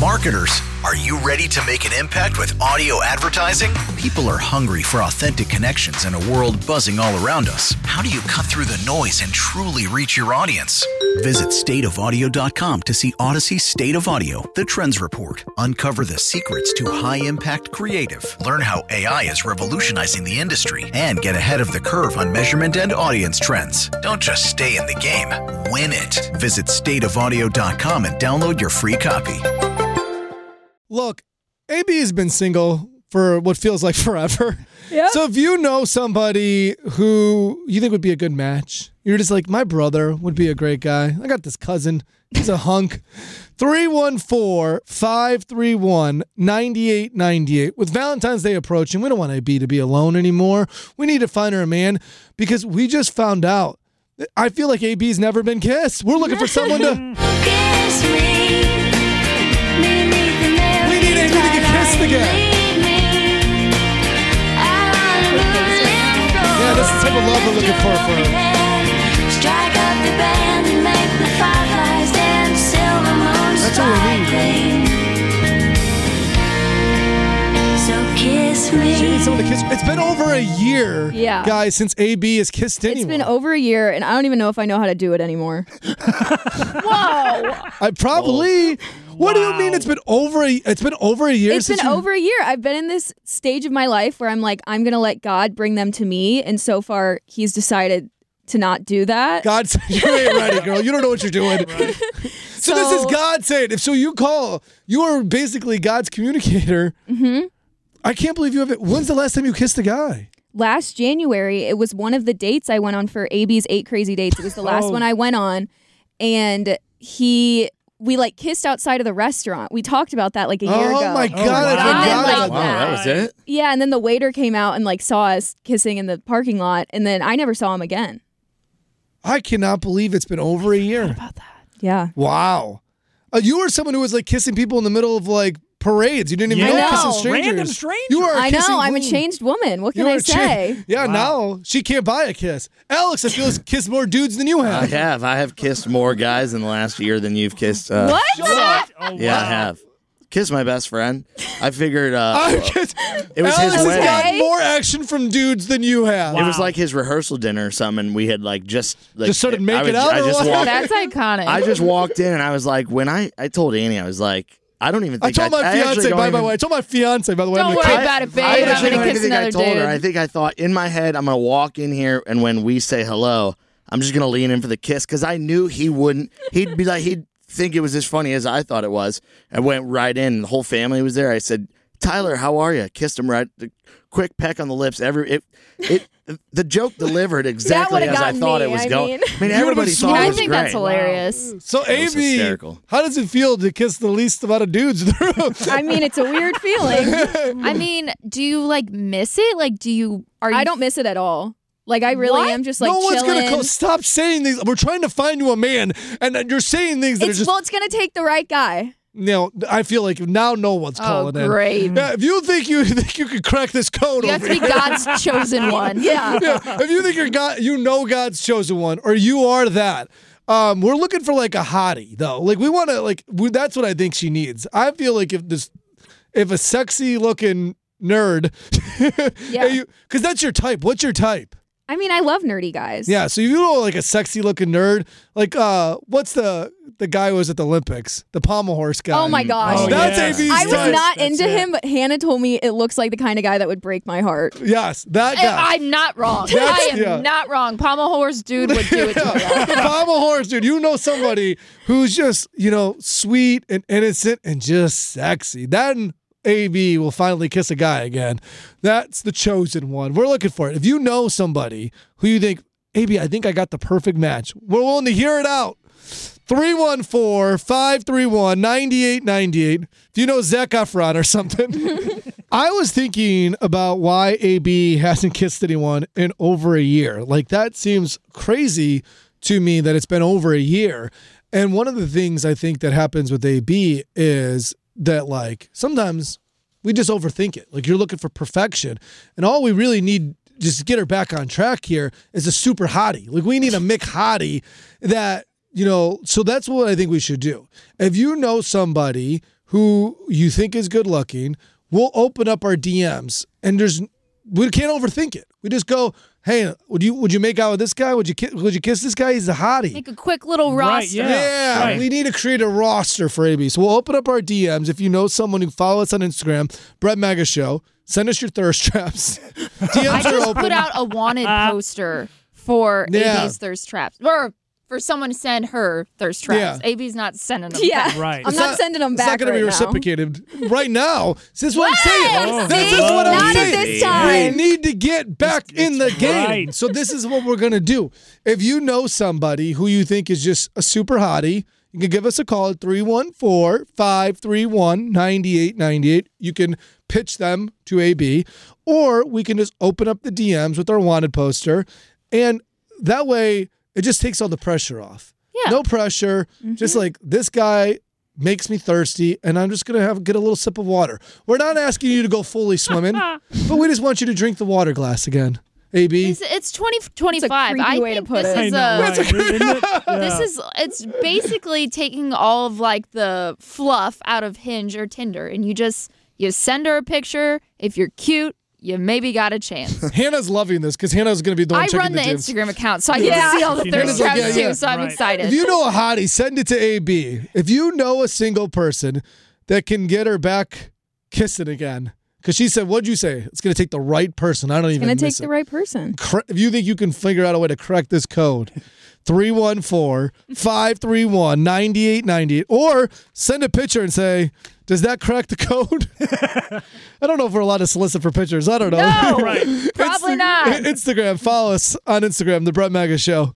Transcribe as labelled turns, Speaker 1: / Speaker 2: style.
Speaker 1: Marketers, are you ready to make an impact with audio advertising? People are hungry for authentic connections in a world buzzing all around us. How do you cut through the noise and truly reach your audience? Visit stateofaudio.com to see Odyssey State of Audio, the Trends Report. Uncover the secrets to high-impact creative. Learn how AI is revolutionizing the industry and get ahead of the curve on measurement and audience trends. Don't just stay in the game, win it. Visit stateofaudio.com and download your free copy.
Speaker 2: Look, AB has been single for what feels like forever.
Speaker 3: Yep.
Speaker 2: So if you know somebody who you think would be a good match, you're just like, my brother would be a great guy. I got this cousin. He's a hunk. 314-531-9898. With Valentine's Day approaching, we don't want AB to be alone anymore. We need to find her a man because we just found out. I feel like AB's never been kissed. We're looking for someone to...
Speaker 4: Kiss me.
Speaker 2: We need AB to get kissed again. Yeah, that's the type of love we're looking for her.
Speaker 4: Strike up the band and make the fireflies dance, silver moon
Speaker 2: That's what we need.
Speaker 4: So kiss me.
Speaker 2: She needs someone to kiss. It's been over a year,
Speaker 3: Yeah.
Speaker 2: guys, since AB has kissed anyone.
Speaker 3: It's been over a year, and I don't even know if I know how to do it anymore. Whoa!
Speaker 2: I probably. What do you mean? It's been over a year.
Speaker 3: It's been over a year. I've been in this stage of my life where I'm like, I'm gonna let God bring them to me, and so far, He's decided to not do that.
Speaker 2: God said you ain't ready, girl. You don't know what you're doing. So this is God saying. If so, you are basically God's communicator.
Speaker 3: Mm-hmm.
Speaker 2: I can't believe you have it. When's the last time you kissed a guy?
Speaker 3: Last January, it was one of the dates I went on for AB's 8 Crazy Dates. It was the last one I went on, and we like kissed outside of the restaurant. We talked about that like a year ago.
Speaker 2: Oh my God!
Speaker 3: Wow.
Speaker 5: That was it?
Speaker 3: Yeah, and then the waiter came out and like saw us kissing in the parking lot, and then I never saw him again.
Speaker 2: I cannot believe it's been over a year.
Speaker 3: About that. Yeah.
Speaker 2: Wow. You were someone who was like kissing people in the middle of like parades. You didn't even know kissing strangers.
Speaker 6: Random strangers.
Speaker 2: You are.
Speaker 3: I know. I'm a changed woman. What can I say?
Speaker 2: Now she can't buy a kiss. Alex, I feel has kissed more dudes than you have.
Speaker 5: I have kissed more guys in the last year than you've kissed.
Speaker 3: What?
Speaker 5: Yeah, I have. Kissed my best friend. I figured it was
Speaker 2: Alex
Speaker 5: his
Speaker 2: has
Speaker 5: wedding.
Speaker 2: gotten more action from dudes than you have.
Speaker 5: It was like his rehearsal dinner or something, and we had just
Speaker 2: started making out.
Speaker 7: That's iconic.
Speaker 5: I just walked in, and I was like, I told Annie, I was like, I don't even think
Speaker 2: I told my fiance, by the way.
Speaker 7: Don't worry about it, babe. I'm
Speaker 5: actually
Speaker 7: going to
Speaker 5: don't
Speaker 7: kiss
Speaker 5: even think I
Speaker 7: another
Speaker 5: told her.
Speaker 7: dude.
Speaker 5: I think I thought in my head, I'm going to walk in here, and when we say hello, I'm just going to lean in for the kiss because I knew he wouldn't. He'd be like, he'd think it was as funny as I thought it was. I went right in, and the whole family was there. I said, Tyler, how are you? Kissed him right, the quick peck on the lips. The joke delivered exactly as I thought it was going. I mean, everybody thought it was
Speaker 7: I think
Speaker 5: great.
Speaker 7: that's hilarious.
Speaker 2: So,
Speaker 5: was
Speaker 2: AB,
Speaker 5: hysterical.
Speaker 2: how does it feel to kiss the least amount of dudes in the room?
Speaker 3: I mean, it's a weird feeling.
Speaker 7: I mean, do you like miss it? Like,
Speaker 3: I don't miss it at all. Like, I really am just like
Speaker 2: no one's
Speaker 3: chilling.
Speaker 2: gonna stop saying these. We're trying to find you a man, and you're saying things that are just.
Speaker 3: Well, it's gonna take the right guy.
Speaker 2: No, I feel like now no one's calling in.
Speaker 7: great.
Speaker 2: Yeah, if you think you could crack this code,
Speaker 7: You have
Speaker 2: over
Speaker 7: to be
Speaker 2: here.
Speaker 7: God's chosen one.
Speaker 3: Yeah.
Speaker 2: If you think you're God, God's chosen one, or you are that. We're looking for like a hottie though. Like we want to that's what I think she needs. I feel like if a sexy looking nerd,
Speaker 3: Yeah.
Speaker 2: because that's your type. What's your type?
Speaker 3: I mean, I love nerdy guys.
Speaker 2: Yeah, so you know like a sexy looking nerd, like what's the guy who was at the Olympics, the pommel horse guy?
Speaker 3: Oh my gosh.
Speaker 6: Oh,
Speaker 2: That's
Speaker 6: yeah.
Speaker 2: AB's
Speaker 3: I was
Speaker 2: type.
Speaker 3: not into him, but Hannah told me it looks like the kind of guy that would break my heart.
Speaker 2: Yes, that guy.
Speaker 7: I'm not wrong.
Speaker 2: That's-
Speaker 7: I am
Speaker 2: yeah.
Speaker 7: not wrong. Pommel horse dude would do it to me.
Speaker 2: The pommel horse dude. You know somebody who's just sweet and innocent and just sexy. Then AB will finally kiss a guy again. That's the chosen one. We're looking for it. If you know somebody who you think, AB, I think I got the perfect match, we're willing to hear it out. 314-531-9898. If you know Zac Efron or something. I was thinking about why AB hasn't kissed anyone in over a year. Like, that seems crazy to me that it's been over a year. And one of the things I think that happens with AB is that, like, sometimes we just overthink it. Like, you're looking for perfection. And all we really need just to get her back on track here is a super hottie. Like, we need a Mick hottie that, so that's what I think we should do. If you know somebody who you think is good looking, we'll open up our DMs, and we can't overthink it. We just go, hey, would you make out with this guy? Would you kiss this guy? He's a hottie.
Speaker 7: Make a quick little roster.
Speaker 2: Yeah,
Speaker 6: Right.
Speaker 2: we need to create a roster for AB. So we'll open up our DMs. If you know someone who follow us on Instagram, Brett Mega Show, send us your thirst traps. DMs
Speaker 7: I
Speaker 2: are
Speaker 7: just
Speaker 2: open.
Speaker 7: put out a wanted poster for
Speaker 2: Yeah.
Speaker 7: AB's thirst traps. Or for someone to send her thirst traps.
Speaker 2: Yeah.
Speaker 7: AB's not sending them.
Speaker 3: Yeah.
Speaker 7: back.
Speaker 6: Right.
Speaker 3: I'm not sending them
Speaker 2: It's
Speaker 3: back
Speaker 2: not going to be
Speaker 3: right now.
Speaker 2: reciprocated right now. This is what I'm saying.
Speaker 7: Oh,
Speaker 2: This
Speaker 7: see?
Speaker 2: is what I'm
Speaker 3: Not at
Speaker 2: saying.
Speaker 3: this time.
Speaker 2: We need to get back in the game.
Speaker 6: right.
Speaker 2: So this is what we're going to do. If you know somebody who you think is just a super hottie, you can give us a call at 314-531-9898. You can pitch them to AB, or we can just open up the DMs with our wanted poster, and that way it just takes all the pressure off.
Speaker 7: Yeah.
Speaker 2: No pressure. Just like, this guy makes me thirsty, and I'm just gonna get a little sip of water. We're not asking you to go fully swimming, but we just want you to drink the water glass again. AB.
Speaker 7: It's 2025.
Speaker 3: It's a creepy
Speaker 7: I
Speaker 3: way to
Speaker 7: think
Speaker 3: put
Speaker 7: this
Speaker 3: it.
Speaker 6: I
Speaker 7: is
Speaker 6: know,
Speaker 7: a
Speaker 6: right? Isn't it? Yeah.
Speaker 7: This is it's basically taking all of like the fluff out of Hinge or Tinder, and you send her a picture. If you're cute, you maybe got a chance.
Speaker 2: Hannah's loving this because Hannah's going to be the one
Speaker 7: I
Speaker 2: checking
Speaker 7: run the
Speaker 2: gyms.
Speaker 7: Instagram account, so I get to see all the
Speaker 6: She
Speaker 7: thirst
Speaker 6: knows.
Speaker 7: traps
Speaker 2: Yeah,
Speaker 7: too.
Speaker 2: yeah.
Speaker 7: So I'm
Speaker 6: Right.
Speaker 7: excited.
Speaker 2: If you know a hottie, send it to AB. If you know a single person that can get her back kissing again, because she said, what'd you say? It's going to take the right person. I don't
Speaker 3: It's
Speaker 2: even
Speaker 3: going to
Speaker 2: miss
Speaker 3: take
Speaker 2: it.
Speaker 3: the right person.
Speaker 2: If you think you can figure out a way to crack this code, 314-531-9898, or send a picture and say, does that crack the code? I don't know if we're allowed to solicit for pictures. I don't know.
Speaker 7: No,
Speaker 6: Right.
Speaker 7: probably not.
Speaker 2: Instagram. Follow us on Instagram, The Brett Mega Show.